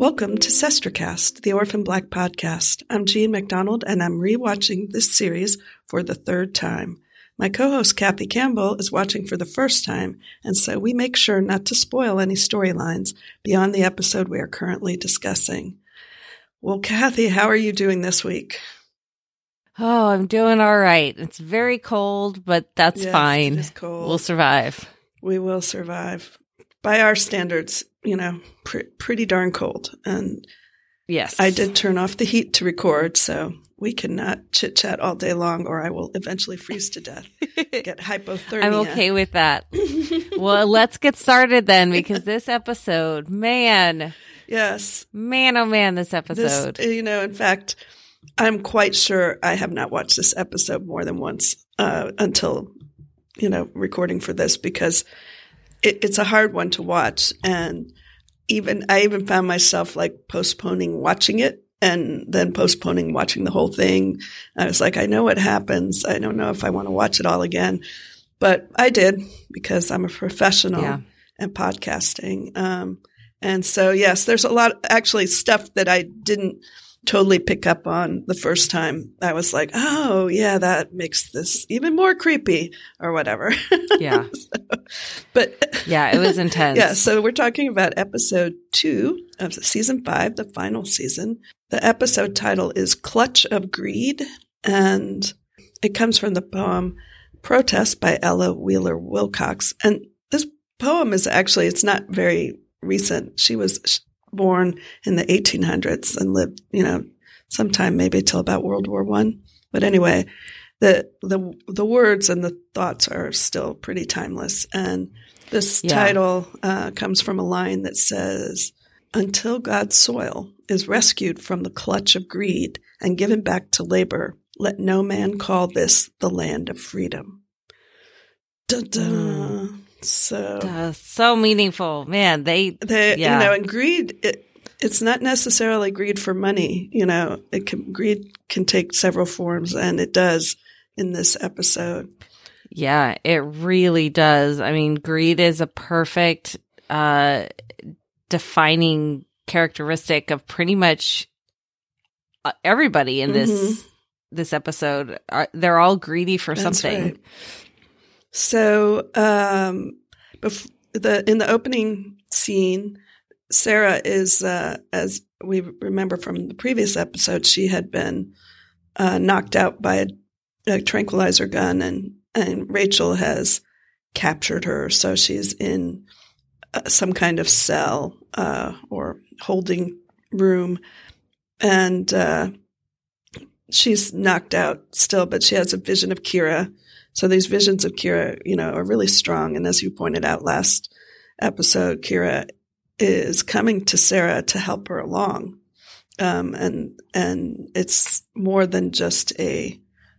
Welcome to Sestercast, the Orphan Black podcast. I'm Jean MacDonald, and I'm rewatching this series for the third time. My co-host Kathy Campbell is watching for the first time, and so we make sure not to spoil any storylines beyond the episode we are currently discussing. Well, Kathy, how are you doing this week? Oh, I'm doing all right. It's very cold, but that's fine. It is cold. We'll survive. We will survive. By our standards, pretty darn cold. And yes, I did turn off the heat to record, so we cannot chit-chat all day long or I will eventually freeze to death, get hypothermia. I'm okay with that. Well, let's get started then, because this episode, man. Yes. Man, oh man, this episode. In fact, I'm quite sure I have not watched this episode more than once until, recording for this, because it's a hard one to watch. And I even found myself like postponing watching it and then postponing watching the whole thing. I was like, I know what happens. I don't know if I want to watch it all again, but I did because I'm a professional in podcasting. And so, yes, there's a lot, actually, stuff that I didn't totally pick up on the first time. I was like, oh, yeah, that makes this even more creepy or whatever. Yeah. It was intense. Yeah. So we're talking about episode 2 of season 5, the final season. The episode title is Clutch of Greed, and it comes from the poem Protest by Ella Wheeler Wilcox. And this poem is actually, it's not very recent. She was born in the 1800s and lived, sometime maybe till about World War I. But anyway, the words and the thoughts are still pretty timeless. And this title comes from a line that says, "Until God's soil is rescued from the clutch of greed and given back to labor, let no man call this the land of freedom." Da-da. So meaningful, man. And greed, it's not necessarily greed for money. Greed can take several forms, and it does in this episode. Yeah, it really does. I mean, greed is a perfect defining characteristic of pretty much everybody in this episode. They're all greedy for something. Right. So, in the opening scene, Sarah is, as we remember from the previous episode, she had been knocked out by a tranquilizer gun, and Rachel has captured her. So she's in some kind of cell or holding room, and she's knocked out still, but she has a vision of Kira. So these visions of Kira, are really strong. And as you pointed out last episode, Kira is coming to Sarah to help her along. And it's more than just a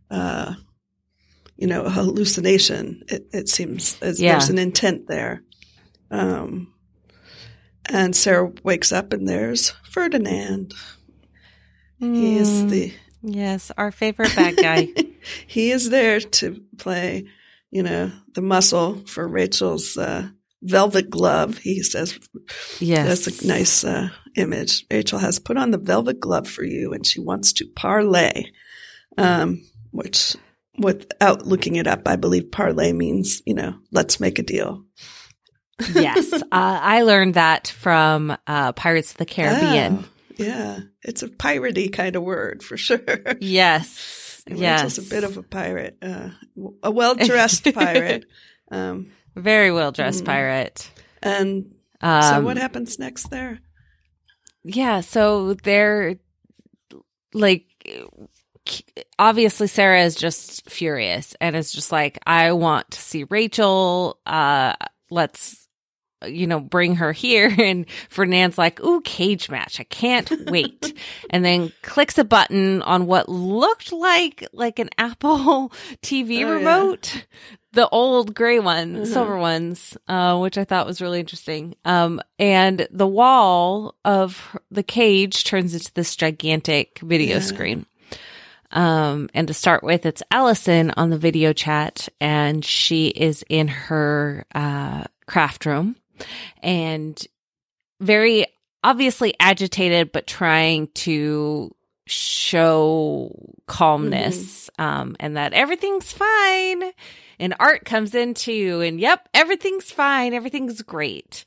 hallucination. It seems as there's an intent there. And Sarah wakes up and there's Ferdinand. He is Yes, our favorite bad guy. He is there to play, the muscle for Rachel's velvet glove. He says, yes, that's a nice image. Rachel has put on the velvet glove for you, and she wants to parlay, which, without looking it up, I believe parlay means, let's make a deal. Yes, I learned that from Pirates of the Caribbean. Oh. Yeah, it's a piratey kind of word for sure. Yes, Rachel's a bit of a pirate, a well-dressed pirate. Very well-dressed pirate. And so what happens next there? Yeah, so they're like, obviously Sarah is just furious and is just like, I want to see Rachel. Let's bring her here. And Fernand's like, ooh, cage match. I can't wait. And then clicks a button on what looked like an Apple TV remote. Yeah. The old gray one, silver ones, which I thought was really interesting. And the wall of the cage turns into this gigantic video screen. And to start with, it's Allison on the video chat, and she is in her craft room. And very obviously agitated, but trying to show calmness, and that everything's fine. And Art comes in too, and yep, everything's fine. Everything's great.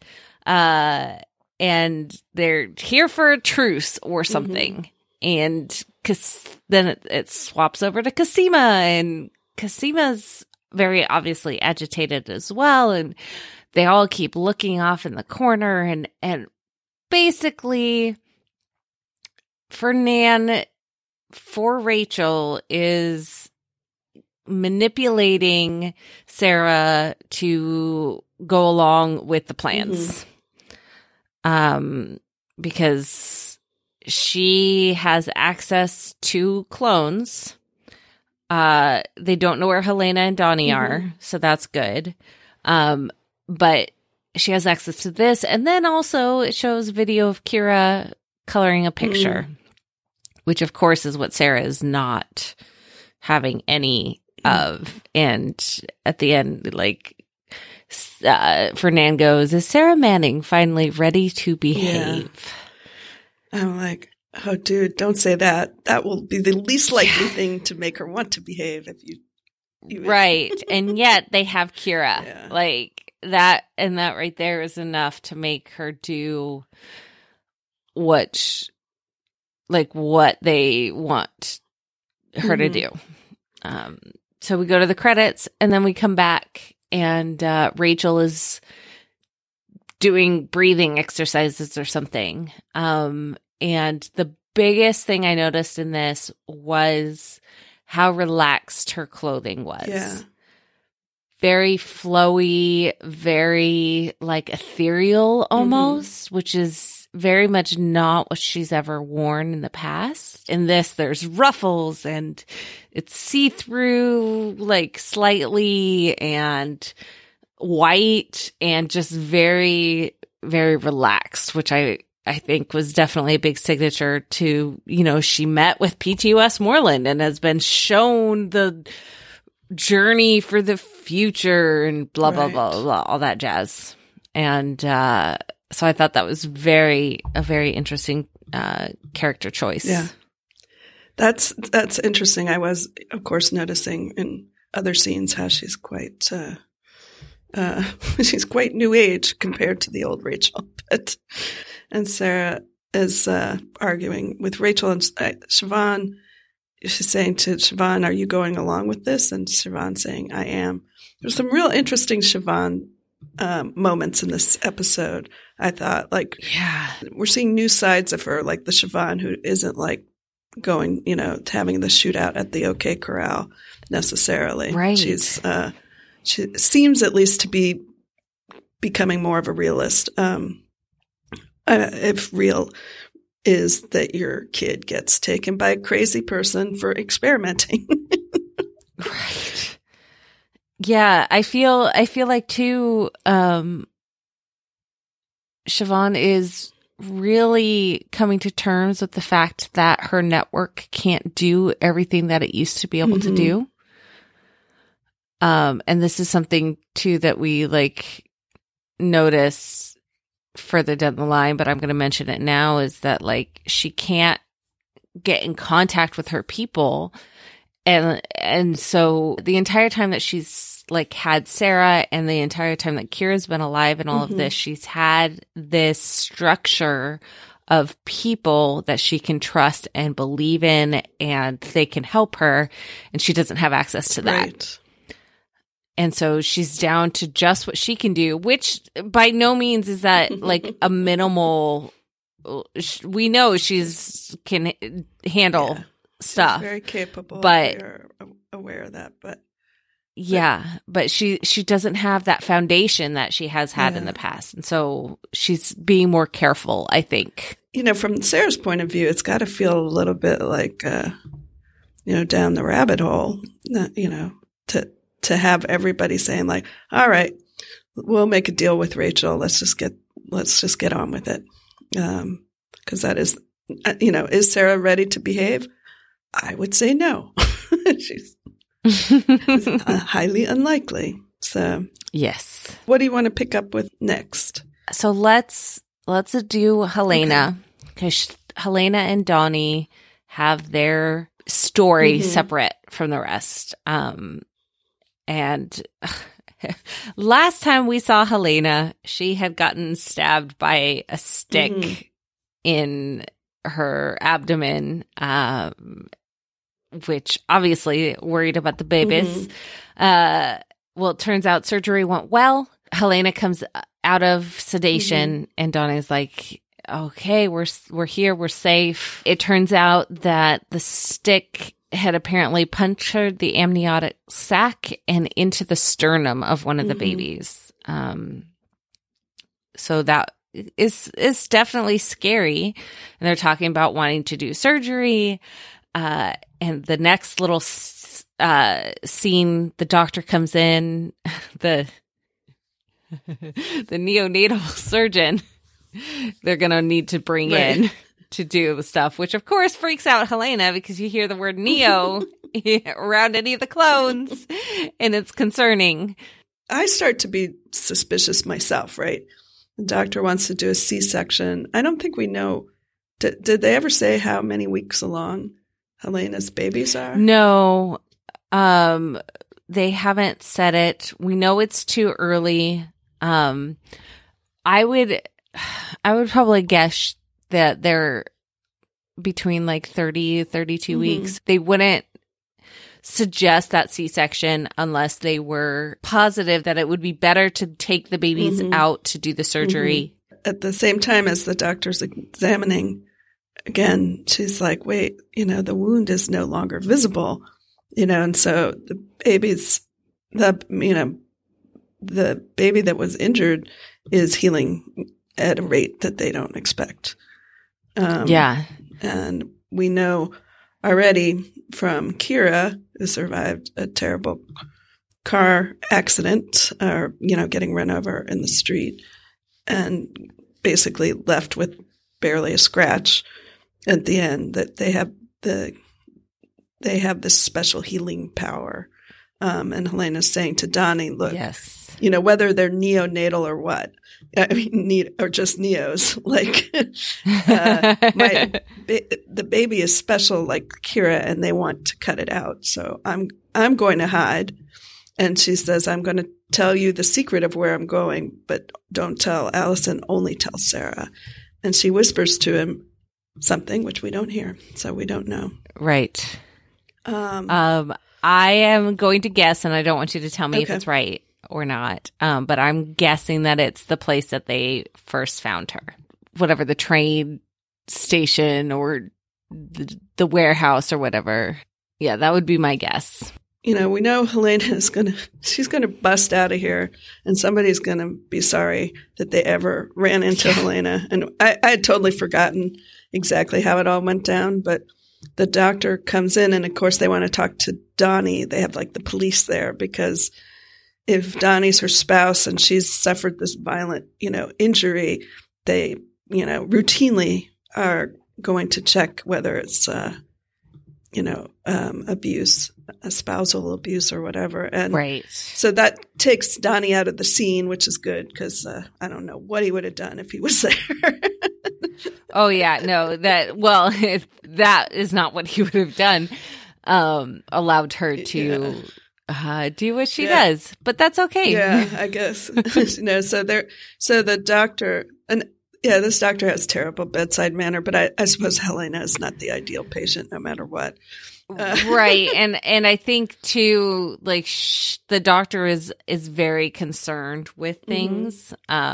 And they're here for a truce or something. And then it swaps over to Cosima, and Cosima's very obviously agitated as well. And they all keep looking off in the corner, and basically Fernand for Rachel is manipulating Sarah to go along with the plans. Because she has access to clones. They don't know where Helena and Donnie are, so that's good. But she has access to this. And then also it shows video of Kira coloring a picture, which of course is what Sarah is not having any of. And at the end, like, Fernand goes, "Is Sarah Manning finally ready to behave?" Yeah. I'm like, oh, dude, don't say that. That will be the least likely thing to make her want to behave if you right. And yet they have Kira. Like that, and that right there is enough to make her do what they want her to do. So we go to the credits, and then we come back, and Rachel is doing breathing exercises or something. And the biggest thing I noticed in this was how relaxed her clothing was. Yeah. Very flowy, very like ethereal almost, which is very much not what she's ever worn in the past. In this, there's ruffles, and it's see-through, like slightly, and white, and just very, very relaxed, which I think was definitely a big signature to, she met with P.T. Westmoreland and has been shown the journey for the future and blah, blah, blah, blah, all that jazz. And so I thought that was a very interesting character choice. Yeah. That's interesting. I was, of course, noticing in other scenes how she's quite new age compared to the old Rachel. And Sarah is arguing with Rachel, and Siobhan. She's saying to Siobhan, "Are you going along with this?" And Siobhan saying, "I am." There's some real interesting Siobhan moments in this episode. I thought, we're seeing new sides of her, like the Siobhan who isn't like going, having the shootout at the OK Corral necessarily. Right. She's she seems at least to be becoming more of a realist. If real is that your kid gets taken by a crazy person for experimenting. Right. Yeah, I feel like too, Siobhan is really coming to terms with the fact that her network can't do everything that it used to be able to do. And this is something too that we notice further down the line, but I'm going to mention it now, is that she can't get in contact with her people. And so the entire time that she's had Sarah, and the entire time that Kira's been alive and all of this, she's had this structure of people that she can trust and believe in, and they can help her, and she doesn't have access to that. Right. And so she's down to just what she can do, which by no means is that a minimal. We know she's can handle stuff. She's very capable. But we're aware of that. But but she doesn't have that foundation that she has had in the past, and so she's being more careful, I think. From Sarah's point of view, it's got to feel a little bit like down the rabbit hole. To have everybody saying all right, we'll make a deal with Rachel. Let's just get on with it. Cause that is, is Sarah ready to behave? I would say no. She's highly unlikely. So yes. What do you want to pick up with next? So let's let's do Helena, because Helena and Donnie have their story separate from the rest. And last time we saw Helena, she had gotten stabbed by a stick in her abdomen, which obviously worried about the babies. Well, it turns out surgery went well. Helena comes out of sedation, and Donnie's like, okay, we're here, we're safe. It turns out that the stick had apparently punctured the amniotic sac and into the sternum of one of the babies. So that is definitely scary. And they're talking about wanting to do surgery. And the next little scene, the doctor comes in, the neonatal surgeon they're going to need to bring in to do the stuff, which of course freaks out Helena because you hear the word neo around any of the clones, and it's concerning. I start to be suspicious myself, right? The doctor wants to do a C-section. I don't think we know. Did they ever say how many weeks along Helena's babies are? No. They haven't said it. We know it's too early. I would probably guess that they're between like 30, 32 weeks. They wouldn't suggest that C-section unless they were positive that it would be better to take the babies out to do the surgery. At the same time as the doctor's examining, again, she's like, wait, the wound is no longer visible, and so the baby's, the baby that was injured is healing at a rate that they don't expect. And we know already from Kira, who survived a terrible car accident or, getting run over in the street and basically left with barely a scratch at the end, that they have this special healing power. And Helena's saying to Donnie, look, whether they're neonatal or what, I mean, or just neos, like the baby is special like Kira, and they want to cut it out. So I'm going to hide. And she says, I'm going to tell you the secret of where I'm going, but don't tell Allison, only tell Sarah. And she whispers to him something, which we don't hear. So we don't know. Right. I am going to guess, and I don't want you to tell me if it's right or not. But I'm guessing that it's the place that they first found her, whatever, the train station or the warehouse or whatever. Yeah, that would be my guess. We know Helena she's going to bust out of here, and somebody's going to be sorry that they ever ran into Helena. And I had totally forgotten exactly how it all went down, but the doctor comes in, and of course they want to talk to Donnie. They have like the police there because if Donnie's her spouse and she's suffered this violent, injury, they, routinely are going to check whether it's, abuse, a spousal abuse or whatever. And so that takes Donnie out of the scene, which is good because I don't know what he would have done if he was there. Oh, yeah. No, if that is not what he would have done. Allowed her to do what she does, but that's okay. Yeah, I guess. So the doctor, and this doctor has terrible bedside manner, but I suppose Helena is not the ideal patient no matter what. Right. And I think too, like the doctor is very concerned with things.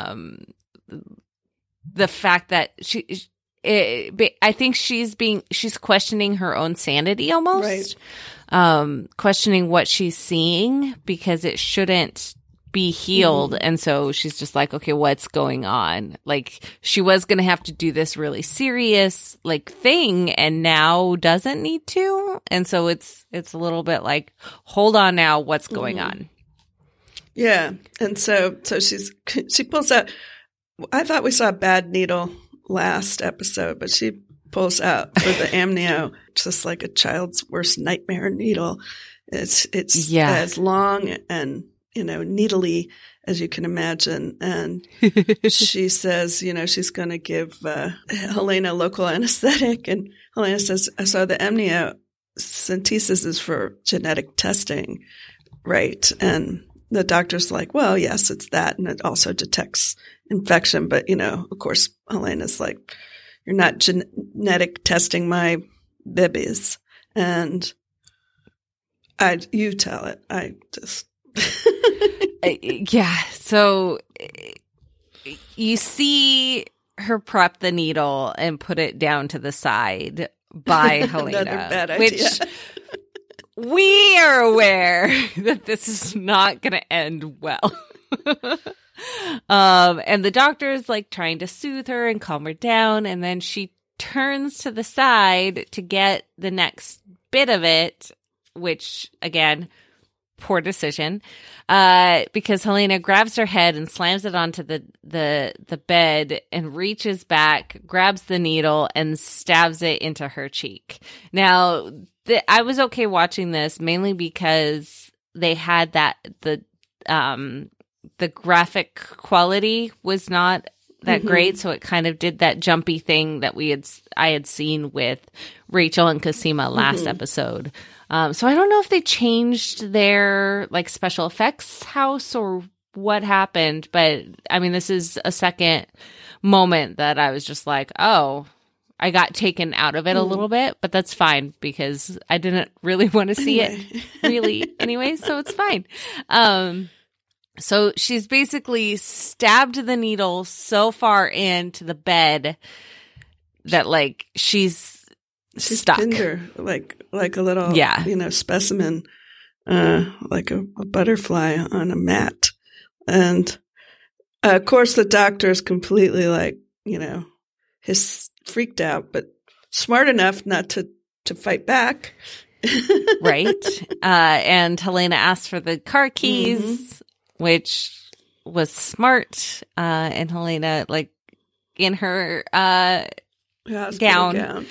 The fact that I think she's questioning her own sanity almost, questioning what she's seeing because it shouldn't be healed. And so she's just like, okay, what's going on? Like she was going to have to do this really serious thing and now doesn't need to. And so it's a little bit like, hold on now, what's going on? Yeah. And so she pulls out, I thought we saw a bad needle last episode, but she pulls out for the amnio just like a child's worst nightmare needle. It's as long and needly as you can imagine. And she says, she's going to give Helena local anesthetic. And Helena says, so the amniocentesis is for genetic testing, right? And the doctor's like, well, yes, it's that. And it also detects infection. But, of course, Helena's like, you're not genetic testing my babies. And you tell it. I just... Yeah. So you see her prep the needle and put it down to the side by Helena. Another bad idea. Which we are aware that this is not going to end well. And the doctor is like trying to soothe her and calm her down. And then she turns to the side to get the next bit of it, which again, poor decision, because Helena grabs her head and slams it onto the bed and reaches back, grabs the needle and stabs it into her cheek. Now, I was okay watching this mainly because they had the graphic quality was not that great, so it kind of did that jumpy thing that I had seen with Rachel and Cosima last episode. So I don't know if they changed their like special effects house or what happened, but I mean, this is a second moment that I was just like, oh, I got taken out of it a little bit, but that's fine because I didn't really want to see it really anyway, so it's fine. So she's basically stabbed the needle so far into the bed that like she's stuck. Pinned her like a little, specimen, like a butterfly on a mat. And of course the doctor is completely like, he's freaked out, but smart enough not to fight back. Right. And Helena asked for the car keys, which was smart. And Helena, like in her gown,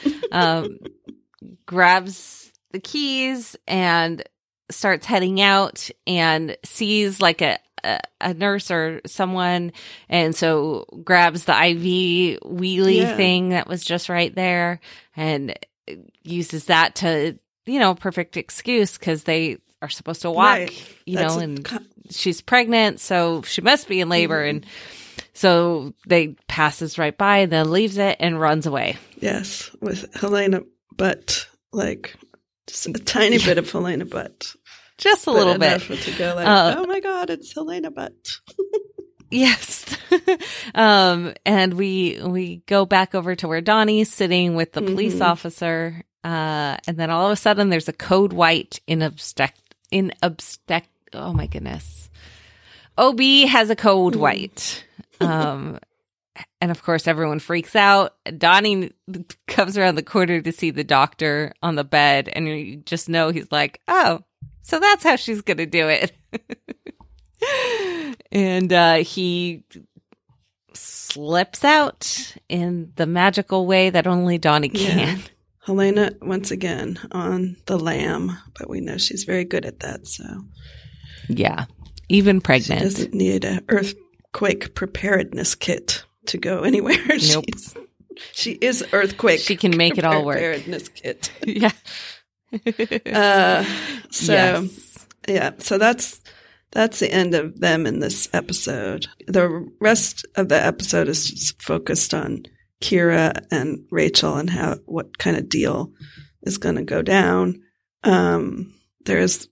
grabs the keys and starts heading out and sees like a nurse or someone, and so grabs the IV wheelie thing that was just right there and uses that to, perfect excuse because they are supposed to walk, and she's pregnant, so she must be in labor. And so they passes right by and then leaves it and runs away. Yes, with Helena butt, like just a tiny bit of Helena butt. Just a little bit. To go like, oh my God, it's Helena butt. Yes. And we go back over to where Donnie's sitting with the police officer. And then all of a sudden there's a code white oh my goodness. OB has a code white. And of course everyone freaks out. Donnie comes around the corner to see the doctor on the bed, and you just know he's like, oh, so that's how she's going to do it. And he slips out in the magical way that only Donnie can. Helena, once again, on the lam, but we know she's very good at that, so. Yeah, even pregnant. She doesn't need an earthquake preparedness kit to go anywhere. Nope. She is earthquake. She can make it all work. Preparedness kit. Yeah. So that's the end of them in this episode. The rest of the episode is just focused on Kira and Rachel and what kind of deal is going to go down. There is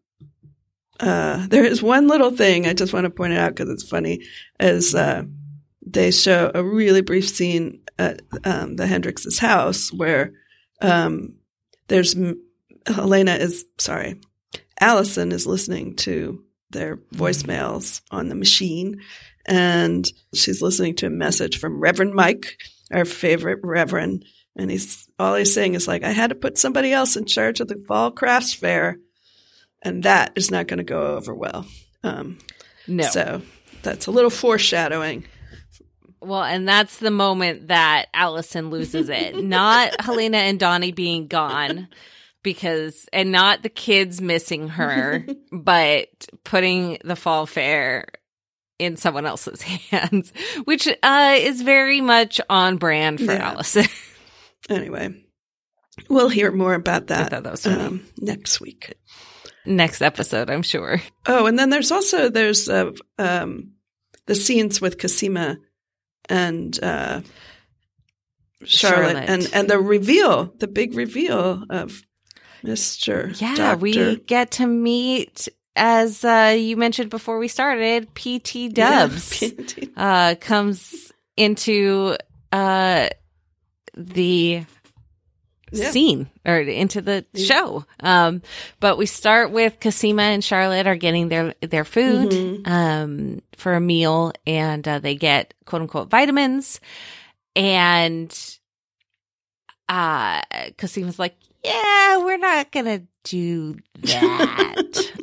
one little thing I just want to point it out because it's funny, is they show a really brief scene at the Hendricks' house where Allison is listening to their voicemails on the machine, and she's listening to a message from Reverend Mike, our favorite Reverend, and he's saying is like, I had to put somebody else in charge of the fall crafts fair, and that is not going to go over well. No. So that's a little foreshadowing. Well, and that's the moment that Allison loses it. Not Helena and Donnie being gone, and not the kids missing her, but putting the fall fair in someone else's hands, which is very much on brand for Allison. Anyway, we'll hear more about that, that was funny. Next week. Next episode, I'm sure. Oh, and then there's the scenes with Cosima and Charlotte. And the big reveal of Mr. Doctor. We get to meet, as you mentioned before we started, P.T. Dubs comes into the scene or into the show. But we start with Cosima and Charlotte are getting their food for a meal, and they get quote unquote vitamins. And Cosima's like, yeah, we're not gonna do that.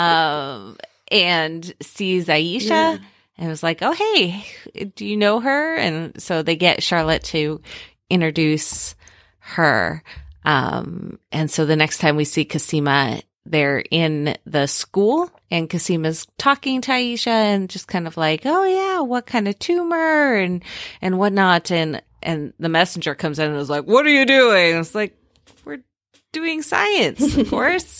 And sees Aisha and was like, oh, hey, do you know her? And so they get Charlotte to introduce her. And so the next time we see Cosima, they're in the school and Cosima's talking to Aisha and just kind of like, oh yeah, what kind of tumor and whatnot. And the messenger comes in and is like, what are you doing? And it's like, we're doing science, of course.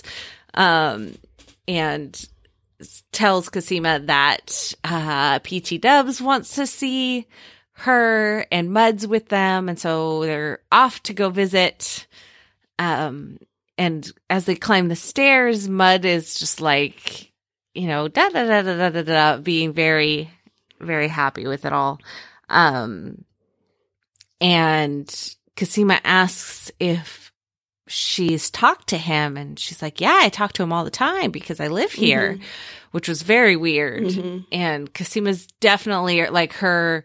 And tells Cosima that Peachy Dubs wants to see her and Mud's with them. And so they're off to go visit. And as they climb the stairs, Mud is just like, da da da da da da, being very, very happy with it all. And Cosima asks if she's talked to him, and she's like, yeah, I talk to him all the time because I live here, which was very weird. And Cosima's definitely like her,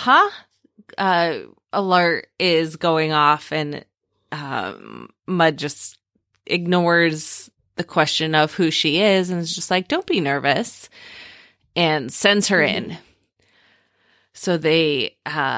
alert is going off, and Mud just ignores the question of who she is and is just like, don't be nervous, and sends her in. So they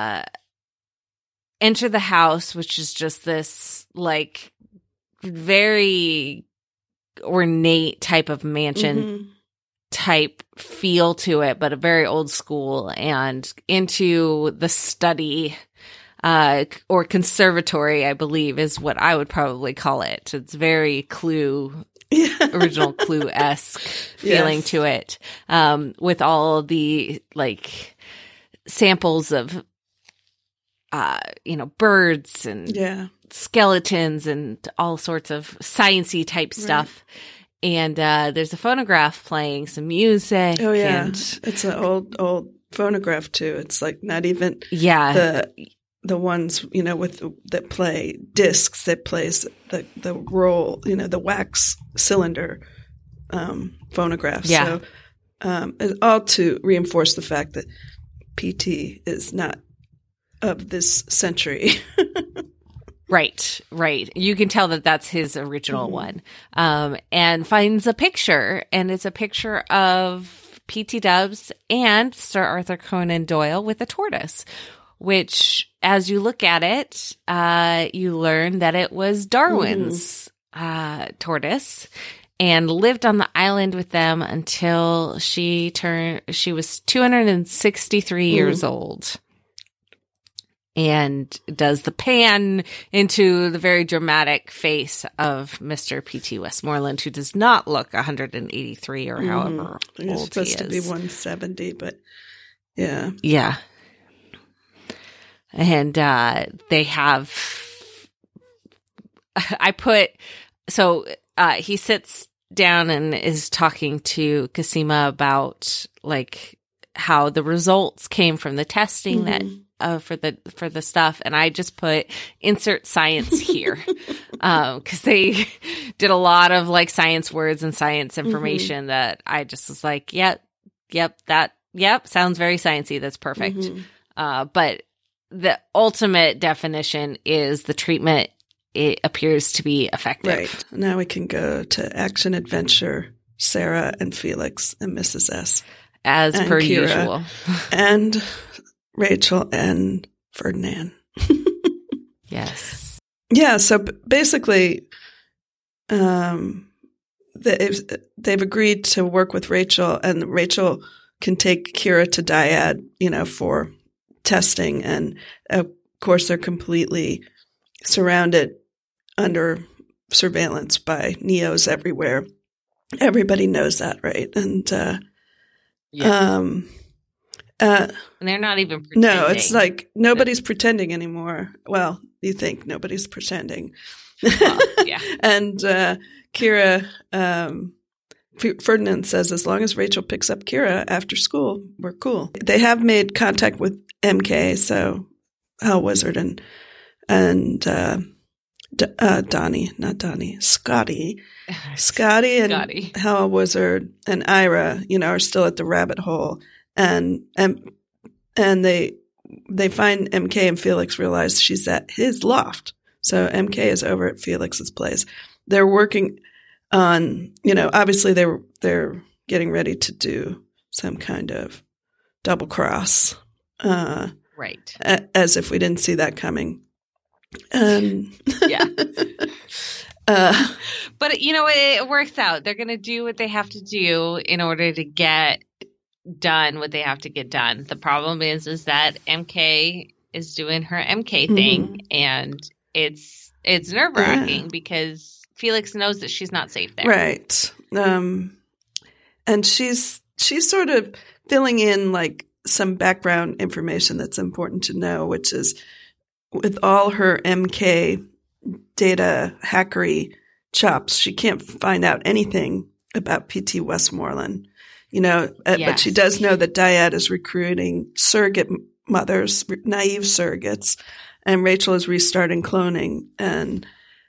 enter the house, which is just this like very ornate type of mansion type feel to it, but a very old school, and into the study or conservatory, I believe is what I would probably call it. It's very Clue, original Clue-esque feeling to it, with all the like samples of birds and skeletons and all sorts of sciencey type stuff. And there's a phonograph playing some music. Oh yeah, and it's an old phonograph too. It's like not even the ones with that play discs that plays the roll, the wax cylinder phonograph. Yeah. So all to reinforce the fact that PT is not of this century. Right. You can tell that that's his original one. And finds a picture, and it's a picture of P.T. Dubs and Sir Arthur Conan Doyle with a tortoise, which, as you look at it, you learn that it was Darwin's tortoise, and lived on the island with them until she was 263 years old. And does the pan into the very dramatic face of Mr. P.T. Westmoreland, who does not look 183 or however old he is. He's supposed to be 170, but yeah. Yeah. And they have, he sits down and is talking to Cosima about like how the results came from the testing that for the stuff, and I just put insert science here because they did a lot of like science words and science information that I just was like, yep, sounds very sciencey. That's perfect. But the ultimate definition is the treatment. It appears to be effective. Right. Now we can go to action adventure, Sarah and Felix and Mrs. S. As per Kira, usual. And Rachel and Ferdinand. Yes. Yeah. So basically, they've agreed to work with Rachel, and Rachel can take Kira to Dyad, for testing. And of course, they're completely surrounded under surveillance by Neos everywhere. Everybody knows that, right? And and they're not even pretending. No, it's like nobody's pretending anymore. Well, you think nobody's pretending. Well, yeah. And Kira, Ferdinand says, as long as Rachel picks up Kira after school, we're cool. They have made contact with MK, so Hell Wizard and Donnie, not Donnie, Scotty and Hell Wizard and Ira, are still at the rabbit hole. And they find MK, and Felix realize she's at his loft. So MK is over at Felix's place. They're working on, obviously they're getting ready to do some kind of double cross. Right. As if we didn't see that coming. Yeah. But it works out. They're going to do what they have to do in order to get done what they have to get done. The problem is that MK is doing her MK thing, and it's nerve-wracking because Felix knows that she's not safe there. Right. And she's sort of filling in like some background information that's important to know, which is with all her MK data hackery chops, she can't find out anything about PT Westmoreland. But she does know that Dyad is recruiting surrogate mothers, naive surrogates, and Rachel is restarting cloning. And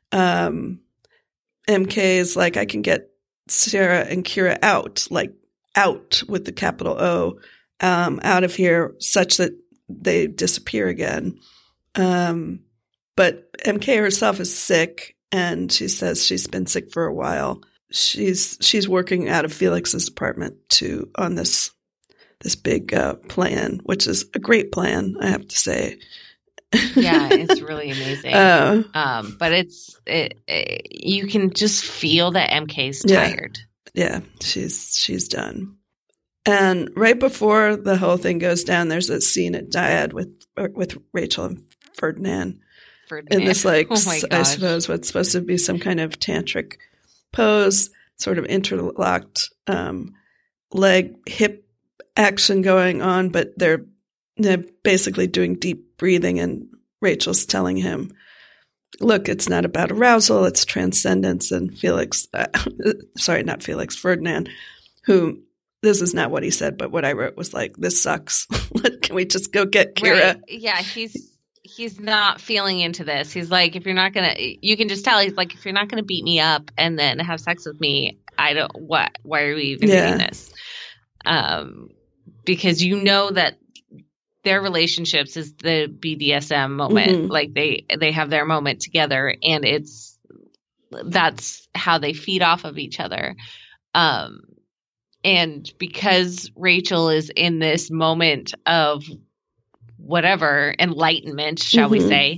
MK is like, I can get Sarah and Kira out with the capital O, out of here such that they disappear again. But MK herself is sick, and she says she's been sick for a while. She's working out of Felix's apartment on this big plan, which is a great plan, I have to say. Yeah, it's really amazing. But you can just feel that MK's tired. Yeah, she's done. And right before the whole thing goes down, there's a scene at Dyad with Rachel and Ferdinand. In this, I suppose what's supposed to be some kind of tantric pose, sort of interlocked leg hip action going on, but they're basically doing deep breathing, and Rachel's telling him, look, it's not about arousal, it's transcendence. And Ferdinand, who, this is not what he said, but what I wrote was like, this sucks. Can we just go get Kira? Right. Yeah, he's not feeling into this. He's like, if you're not going to, you can just tell, he's like, if you're not going to beat me up and then have sex with me, why are we even doing this? Because that their relationships is the BDSM moment. Mm-hmm. Like they have their moment together, and that's how they feed off of each other. And because Rachel is in this moment of whatever enlightenment, shall we say,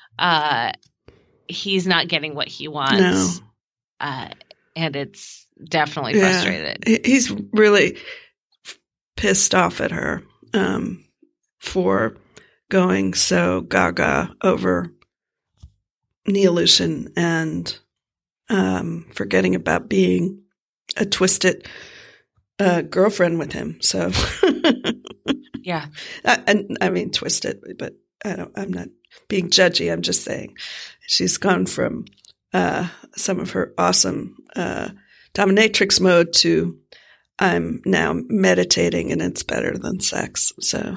he's not getting what he wants. No. And it's definitely frustrated. He's really pissed off at her for going so gaga over Neolution and forgetting about being a twisted girlfriend with him. So yeah, I mean twisted, but I'm not being judgy. I'm just saying she's gone from some of her awesome dominatrix mode to I'm now meditating and it's better than sex. So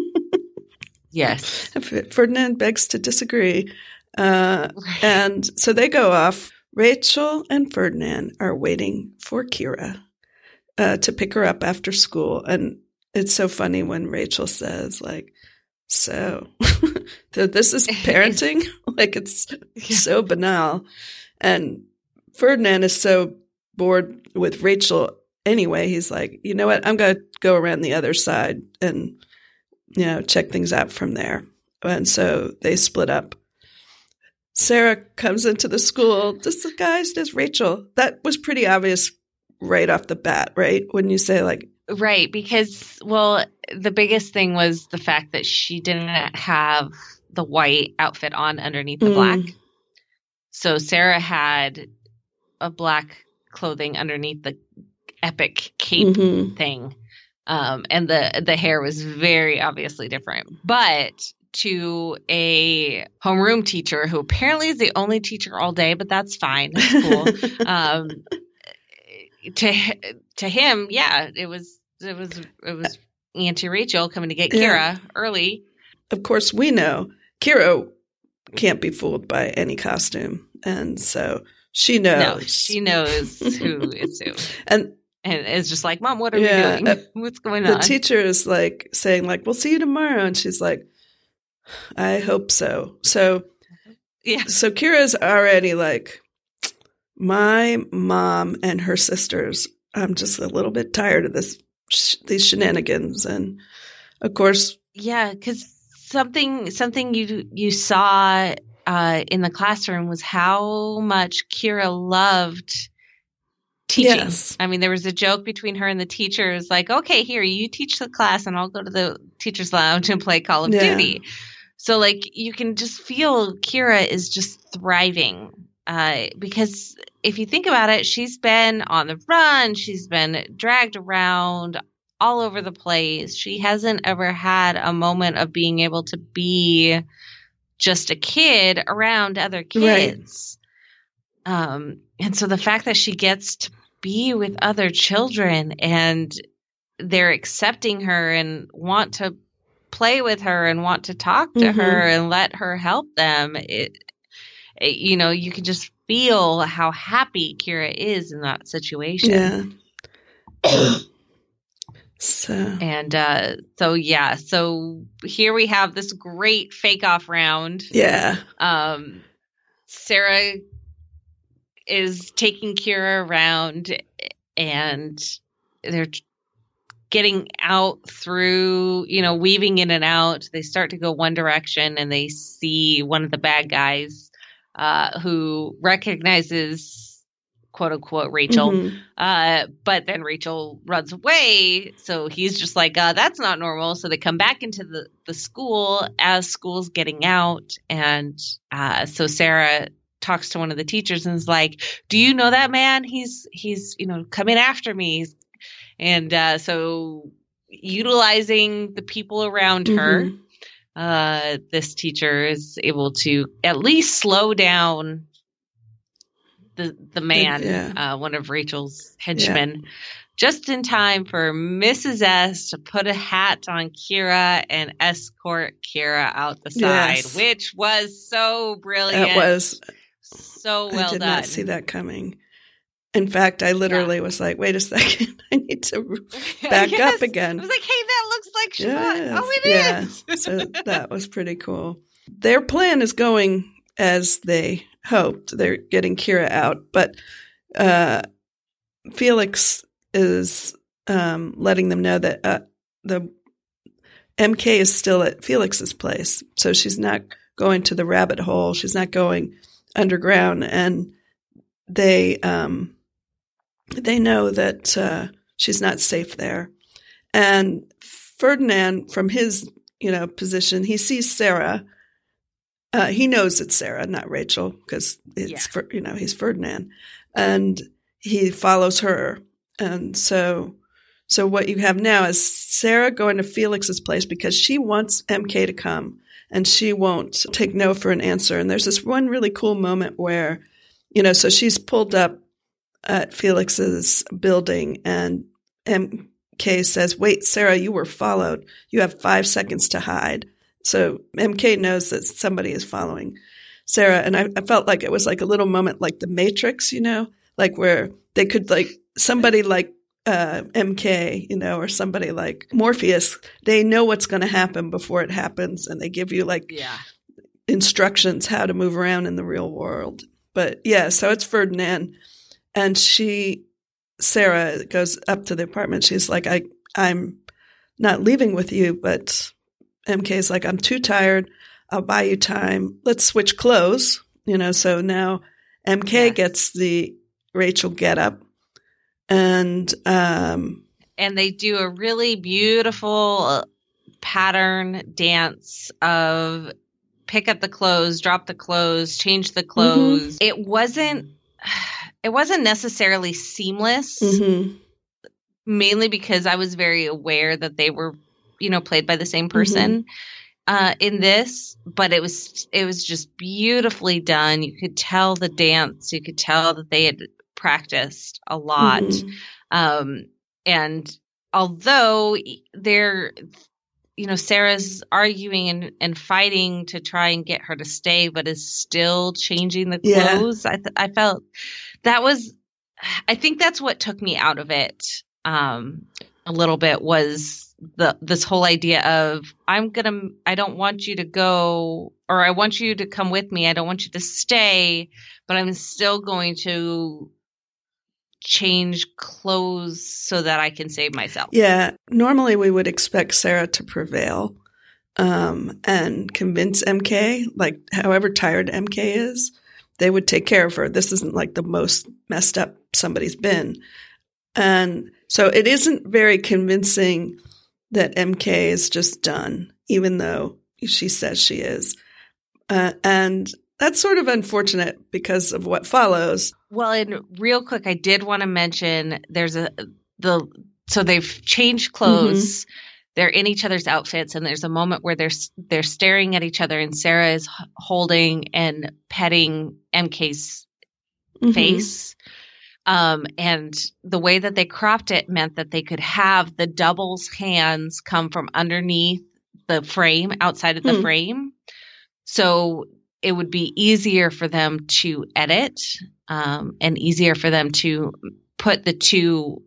yes, Ferdinand begs to disagree, and so they go off. Rachel and Ferdinand are waiting for Kira to pick her up after school. And it's so funny when Rachel says, like, so this is parenting? Like, it's so banal. And Ferdinand is so bored with Rachel anyway. He's like, you know what? I'm going to go around the other side and, check things out from there. And so they split up. Sarah comes into the school disguised as Rachel. That was pretty obvious right off the bat, right? When you say like, Right, because, well, the biggest thing was the fact that she didn't have the white outfit on underneath the black. So Sarah had a black clothing underneath the epic cape thing. And the hair was very obviously different. But to a homeroom teacher who apparently is the only teacher all day, but that's fine. That's cool. To him, yeah, it was Auntie Rachel coming to get Kira early. Of course, we know Kira can't be fooled by any costume, and so she knows. No, she knows who is who, and it's just like, Mom, what are we doing? What's going on? The teacher is like saying, like, "We'll see you tomorrow," and she's like, "I hope so." So Kira's already like, my mom and her sisters, I'm just a little bit tired of these shenanigans. And of course, because something you saw in the classroom was how much Kira loved teaching. Yes. I mean, there was a joke between her and the teachers, like, okay, here, you teach the class and I'll go to the teacher's lounge and play Call of Duty. So like, you can just feel Kira is just thriving. Because if you think about it, she's been on the run. She's been dragged around all over the place. She hasn't ever had a moment of being able to be just a kid around other kids. Right. And so the fact that she gets to be with other children and they're accepting her and want to play with her and want to talk to her and let her help them, you know, you can just feel how happy Kira is in that situation. Yeah. So here we have this great fake off round. Yeah. Sarah is taking Kira around and they're getting out through, you know, weaving in and out. They start to go one direction and they see one of the bad guys who recognizes, quote unquote, Rachel. But then Rachel runs away. So he's just like, that's not normal. So they come back into the school as school's getting out. And so Sarah talks to one of the teachers and is like, do you know that man? He's, you know, coming after me. And so utilizing the people around her, this teacher is able to at least slow down the man, one of Rachel's henchmen, just in time for Mrs. S to put a hat on Kira and escort Kira out the side, which was so brilliant. It was so well done. I did not see that coming. In fact, I literally was like, wait a second, I need to back up again. I was like, hey, that looks like Siobhan. Oh, it is. So that was pretty cool. Their plan is going as they hoped. They're getting Kira out, but Felix is letting them know that the MK is still at Felix's place. So she's not going to the rabbit hole. She's not going underground. And they know that she's not safe there. And Ferdinand, from his position, he sees Sarah. He knows it's Sarah, not Rachel, because it's he's Ferdinand, and he follows her. And so what you have now is Sarah going to Felix's place because she wants MK to come, and she won't take no for an answer. And there's this one really cool moment where, so she's pulled up at Felix's building, and MK says, "Wait, Sarah, you were followed. You have 5 seconds to hide." So MK knows that somebody is following Sarah. And I felt like it was like a little moment like the Matrix, like where they could somebody like MK, or somebody like Morpheus, they know what's going to happen before it happens. And they give you instructions how to move around in the real world. But so it's Ferdinand. And Sarah goes up to the apartment. She's like, I'm not leaving with you, but MK is like, I'm too tired. I'll buy you time. Let's switch clothes. So now MK gets the Rachel getup, and and they do a really beautiful pattern dance of pick up the clothes, drop the clothes, change the clothes. It wasn't necessarily seamless, mainly because I was very aware that they were, played by the same person in this, but it was just beautifully done. You could tell the dance, you could tell that they had practiced a lot. And although they're, Sarah's arguing and fighting to try and get her to stay, but is still changing the clothes. Yeah. I felt that was, I think that's what took me out of it a little bit, was this whole idea of I don't want you to go, or I want you to come with me. I don't want you to stay, but I'm still going to change clothes so that I can save myself. Yeah. Normally we would expect Sarah to prevail and convince MK, like however tired MK is, they would take care of her. This isn't like the most messed up somebody's been. And so it isn't very convincing that MK is just done, even though she says she is. And that's sort of unfortunate because of what follows. Well, and real quick, I did want to mention so they've changed clothes. They're in each other's outfits, and there's a moment where they're staring at each other, and Sarah is holding and petting MK's face. And the way that they cropped it meant that they could have the double's hands come from underneath the frame, outside of the frame. So it would be easier for them to edit, and easier for them to put the two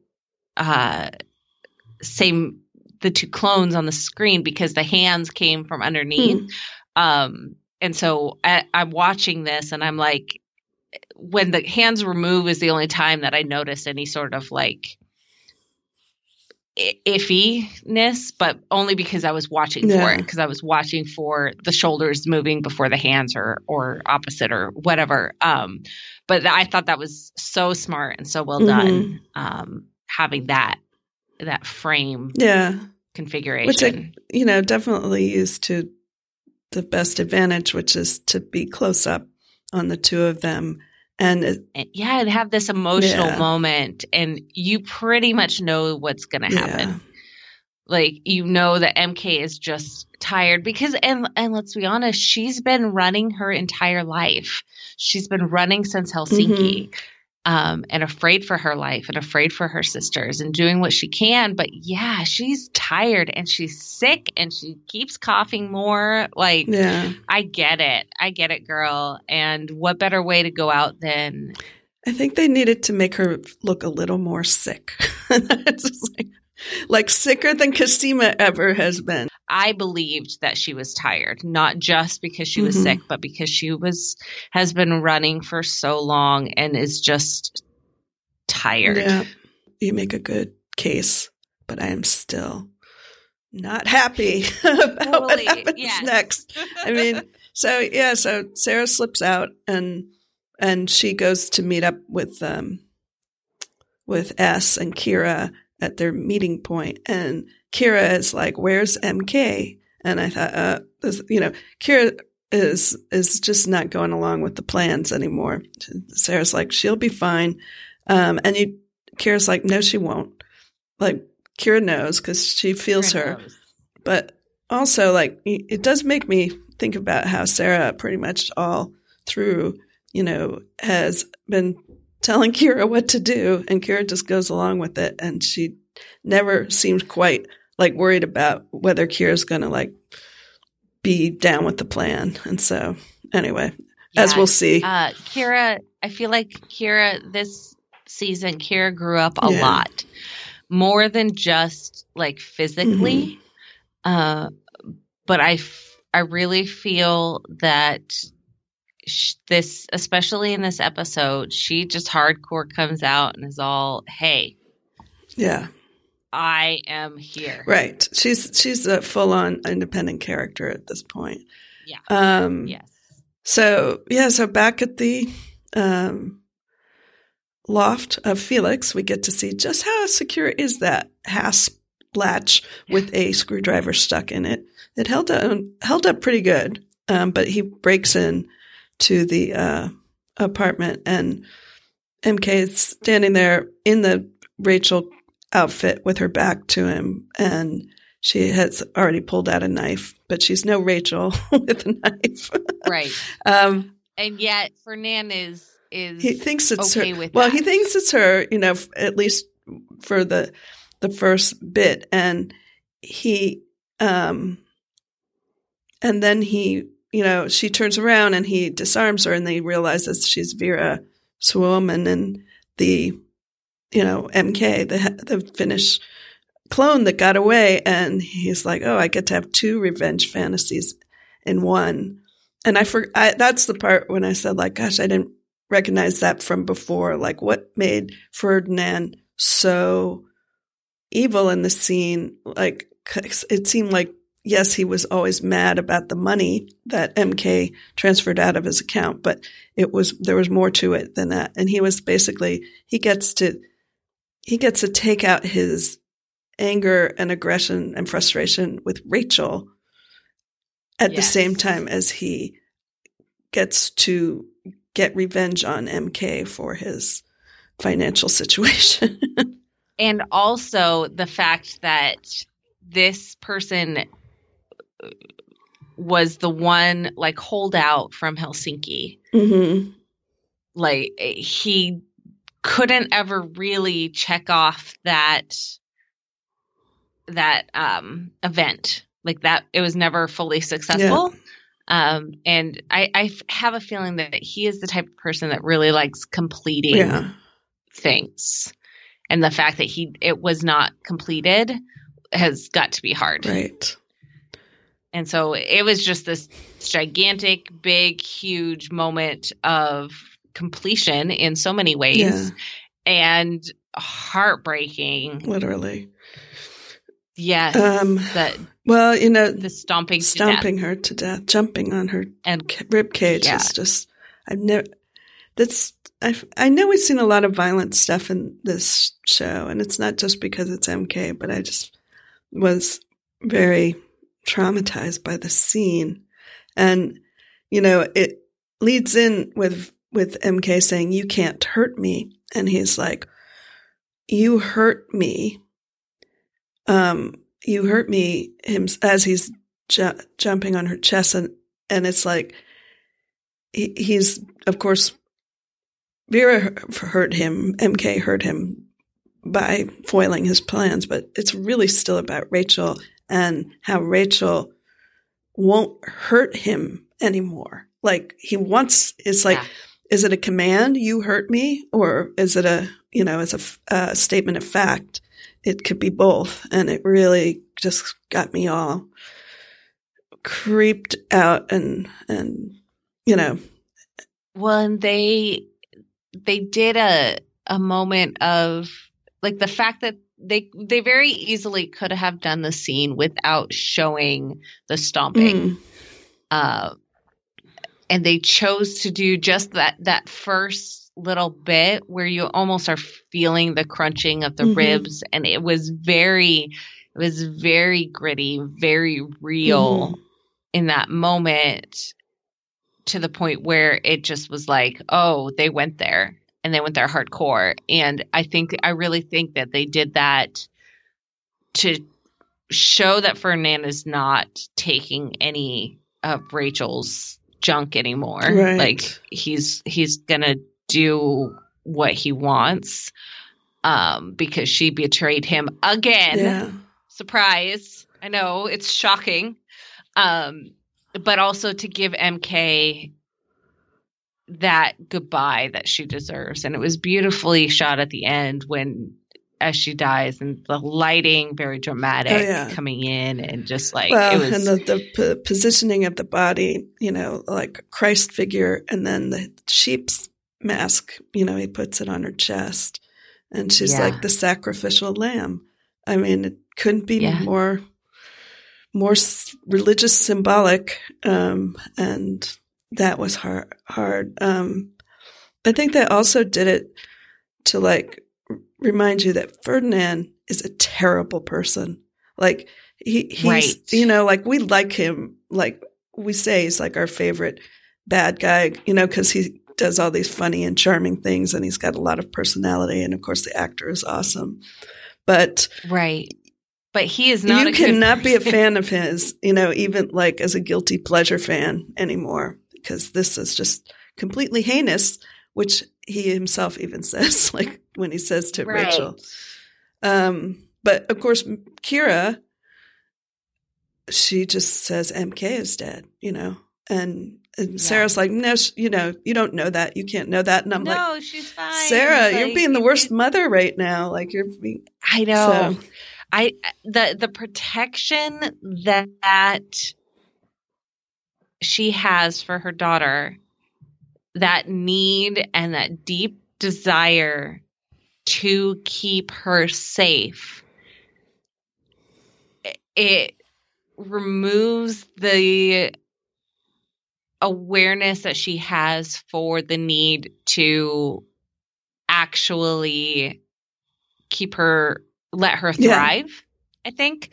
clones on the screen because the hands came from underneath. And so I'm watching this and I'm like, when the hands remove is the only time that I notice any sort of like iffiness, but only because I was watching for it, because I was watching for the shoulders moving before the hands or opposite or whatever. But I thought that was so smart and so well done, having that frame configuration. Which I, definitely used to the best advantage, which is to be close up on the two of them. And have this emotional moment, and you pretty much know what's going to happen. Yeah. Like, that MK is just tired because, and let's be honest, she's been running her entire life. She's been running since Helsinki, and afraid for her life and afraid for her sisters and doing what she can. But she's tired and she's sick and she keeps coughing more. Like, I get it, girl. And what better way to go out than? I think they needed to make her look a little more sick. It's just like sicker than Cosima ever has been. I believed that she was tired, not just because she was sick, but because she has been running for so long and is just tired. Yeah, you make a good case, but I am still not happy about what happens next. I mean, so Sarah slips out and she goes to meet up with S and Kira at their meeting point, and Kira is like, "Where's MK?" And I thought, Kira is just not going along with the plans anymore. Sarah's like, "She'll be fine," Kira's like, "No, she won't." Like, Kira knows because she feels her, but also like it does make me think about how Sarah pretty much all through, has been telling Kira what to do, and Kira just goes along with it, and she never seemed quite like worried about whether Kira's going to like be down with the plan. And so anyway, as we'll see. Kira, I feel like this season, Kira grew up a lot more than just like physically. But I really feel that this, especially in this episode, she just hardcore comes out and is all, "Hey, I am here." Right. She's a full-on independent character at this point. Yeah. Yes. So back at the loft of Felix, we get to see just how secure is that hasp latch with a screwdriver stuck in it. It held up pretty good, but he breaks in to the apartment, and MK is standing there in the Rachel outfit with her back to him, and she has already pulled out a knife, but she's no Rachel with a knife. Right. And yet Fernand is he thinks it's okay her. With well, that. he thinks it's her, at least for the first bit. And he, and then he, she turns around and he disarms her, and then he realizes she's Vera Swoomen and the, MK, the Finnish clone that got away. And he's like, oh, I get to have two revenge fantasies in one. And that's the part when I said, like, gosh, I didn't recognize that from before. Like, what made Ferdinand so evil in the scene? Like, it seemed like, yes, he was always mad about the money that MK transferred out of his account, but there was more to it than that. And he was basically, he gets to take out his anger and aggression and frustration with Rachel at the same time as he gets to get revenge on MK for his financial situation. And also the fact that this person was the one, like, holdout from Helsinki. Mm-hmm. Like, he couldn't ever really check off that event. Like, that, it was never fully successful. Yeah. And I have a feeling that he is the type of person that really likes completing things. And the fact that it was not completed has got to be hard. Right. And so it was just this gigantic, big, huge moment of completion in so many ways, and heartbreaking. Literally. Yes. The stomping her to death, jumping on her and rib cage is just. I know we've seen a lot of violent stuff in this show, and it's not just because it's MK, but I just was very traumatized by the scene. And, it leads in with MK saying, "You can't hurt me." And he's like, "You hurt me." You hurt me, him, as he's jumping on her chest. And it's like, he's, of course, Vera hurt him, MK hurt him by foiling his plans, but it's really still about Rachel and how Rachel won't hurt him anymore. Like, it's like, is it a command, "You hurt me," or is it as a statement of fact? It could be both. And it really just got me all creeped out and. Well, and they did a moment of, like, the fact that they very easily could have done the scene without showing the stomping. And they chose to do just that first little bit where you almost are feeling the crunching of the ribs. And it was very gritty, very real in that moment, to the point where it just was like, oh, they went there, and they went there hardcore. And I really think that they did that to show that Fernand is not taking any of Rachel's junk anymore. Right. Like, he's gonna do what he wants, because she betrayed him again. Yeah. Surprise. I know, it's shocking. But also to give MK that goodbye that she deserves. And it was beautifully shot at the end as she dies, and the lighting, very dramatic, coming in, and just like, it was. And the positioning of the body, like Christ figure, and then the sheep's mask, he puts it on her chest, and she's like the sacrificial lamb. I mean, it couldn't be more religious, symbolic, and that was hard. I think they also did it to like remind you that Ferdinand is a terrible person. Like he's, Right. you know, like we like him. Like we say he's like our favorite bad guy, you know, because he does all these funny and charming things and he's got a lot of personality. And of course the actor is awesome. But Right. But he is not. You cannot be a fan of his, you know, even like as a guilty pleasure fan anymore, because this is just completely heinous, which he himself even says, like when he says to Right. Rachel. But of course, Kira, she just says MK is dead, you know, and Sarah's like, no, you know, you don't know that. You can't know that. And I'm like, no, she's fine. Sarah, Like, you're being the worst mother right now. Like you're being. I know. So. The protection that she has for her daughter, that need and that deep desire to keep her safe, it removes the awareness that she has for the need to actually let her thrive, I think.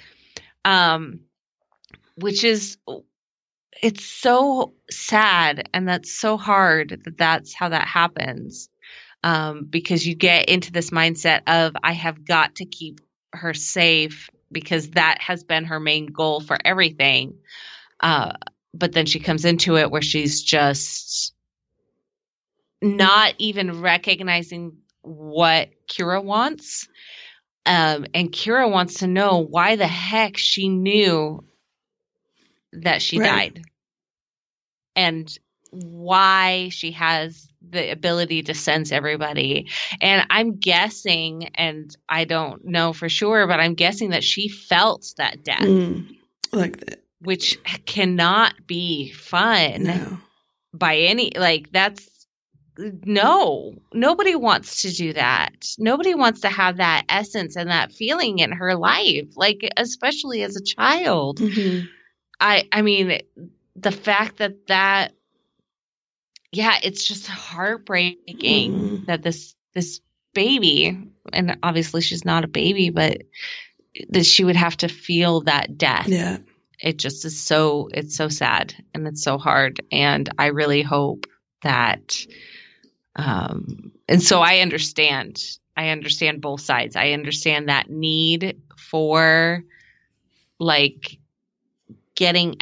Which is, it's so sad and that's so hard that that's how that happens. Because you get into this mindset of, I have got to keep her safe because that has been her main goal for everything. But then she comes into it where she's just not even recognizing what Kira wants. And Kira wants to know why the heck she knew that she died and why she has the ability to sense everybody. And I'm guessing, and I don't know for sure, but I'm guessing that she felt that death. Like that. Which cannot be fun by any, like that's, no, nobody wants to do that. Nobody wants to have that essence and that feeling in her life, like especially as a child. Mm-hmm. I mean, the fact that it's just heartbreaking that this baby, and obviously she's not a baby, but that she would have to feel that death. Yeah. It just is it's so sad and it's so hard. And I really hope that, and so I understand both sides. I understand that need for like getting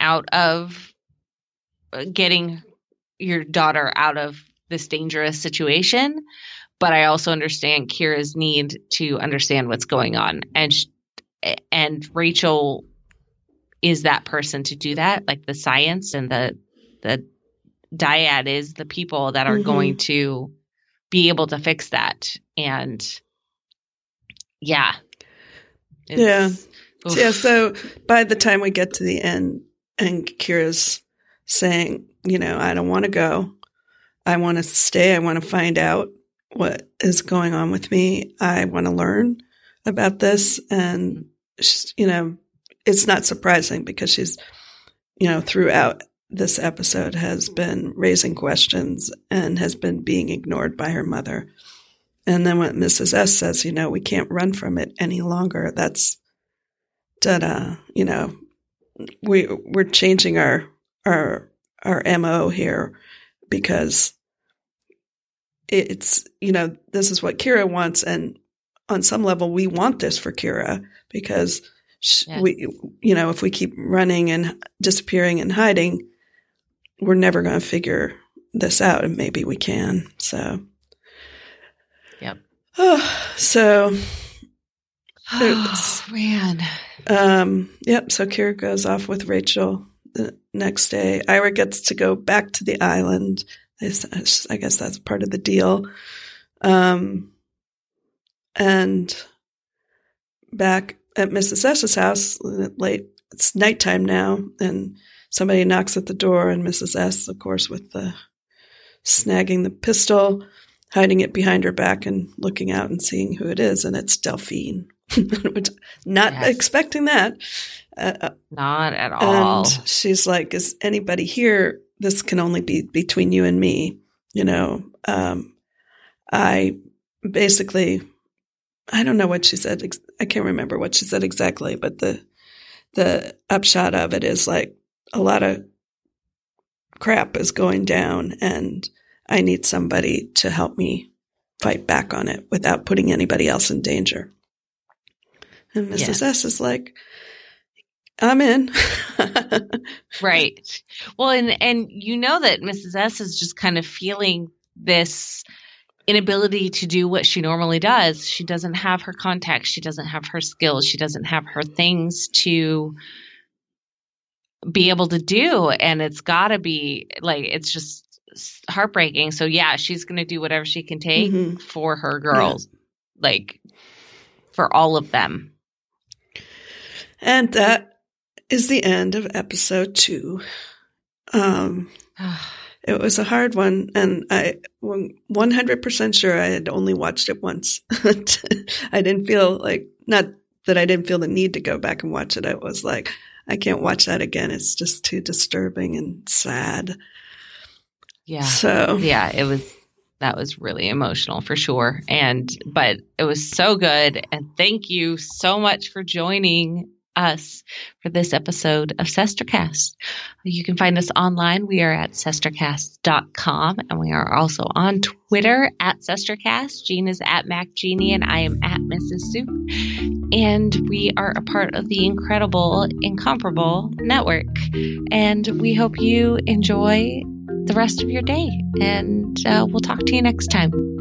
your daughter out of this dangerous situation. But I also understand Kira's need to understand what's going on. And Rachel is that person to do that, like the science and the dyad is the people that are going to be able to fix that. And so by the time we get to the end and Kira's saying, you know, I don't want to go, I want to stay, I want to find out what is going on with me, I want to learn about this. And you know, it's not surprising because she's, you know, throughout this episode has been raising questions and has been being ignored by her mother. And then when Mrs. S says, you know, we can't run from it any longer, that's, you know, we're changing our MO here because it's, you know, this is what Kira wants. And on some level, we want this for Kira because we, you know, if we keep running and disappearing and hiding, we're never going to figure this out, and maybe we can. So, so, man. So Kira goes off with Rachel the next day. Ira gets to go back to the island. I guess that's part of the deal. And back at Mrs. S's house, late, it's nighttime now, and somebody knocks at the door, and Mrs. S, of course, with the snagging the pistol, hiding it behind her back and looking out and seeing who it is, and it's Delphine. Not expecting that. Not at all. And she's like, is anybody here? This can only be between you and me. You know, I basically, I don't know what she said. I can't remember what she said exactly, but the upshot of it is like a lot of crap is going down and I need somebody to help me fight back on it without putting anybody else in danger. And Mrs. S is like, I'm in. Right. Well, and you know that Mrs. S is just kind of feeling this inability to do what she normally does. She doesn't have her contacts. She doesn't have her skills. She doesn't have her things to be able to do. And it's got to be like, it's just heartbreaking. So yeah, she's going to do whatever she can take for her girls, like for all of them. And that is the end of episode 2. It was a hard one, and I'm 100% sure I had only watched it once. I didn't feel like, not that I didn't feel the need to go back and watch it. I was like, I can't watch that again. It's just too disturbing and sad. Yeah. So yeah, that was really emotional for sure. But it was so good. And thank you so much for joining us for this episode of Sestercast. You can find us online. We are at sestercast.com, and we are also on Twitter at Sestercast. Jean is at MacGenie, and I am at Mrs. Soup. And we are a part of the incredible, incomparable network. And we hope you enjoy the rest of your day. And we'll talk to you next time.